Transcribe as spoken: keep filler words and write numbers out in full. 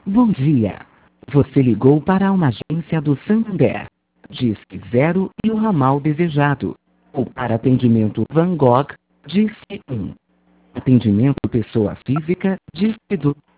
Bom dia. Você ligou para uma agência do Santander. Disque zero e o ramal desejado. Ou para atendimento Van Gogh, disque um. Atendimento pessoa física, disque dois.